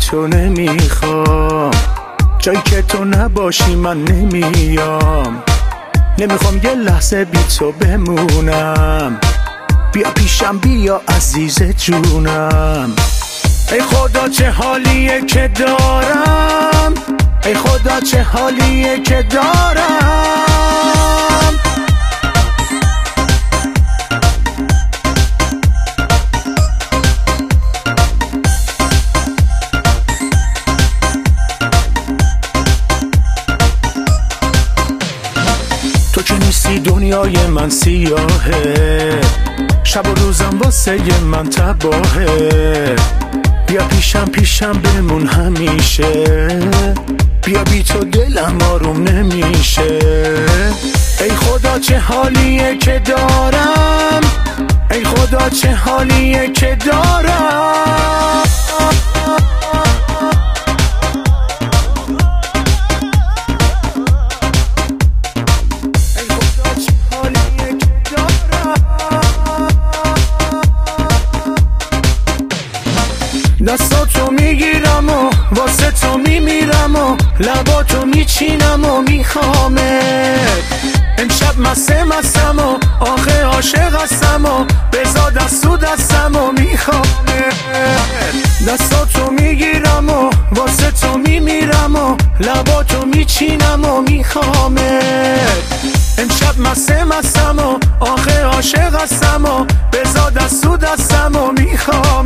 تو نمیخوام، جایی که تو نباشی من نمیام. نمیخوام یه لحظه بی تو بمونم، بیا پیشم بیا عزیز جونم. ای خدا چه حالیه که دارم، ای خدا چه حالیه که دارم. تو که نیستی دنیای من سیاهه، شب و روزم واسه من تباهه. بیا پیشم بمون همیشه، بیا بی تو دلم آروم نمیشه. ای خدا چه حالیه که دارم، ای خدا چه حالیه که دارم. دستاتو میگیرم و واسه تو میمیرم و لباتو میچینم و میخوامت. امشب مستم و آخه عاشق هستم و بزا دستو دستم و میخوامت. دستاتو میگیرم و واسه تو میمیرم و لباتو میچینم و میخوامت. امشب مستم و آخه عاشق هستم و بزا دستو دستم و میخوامت.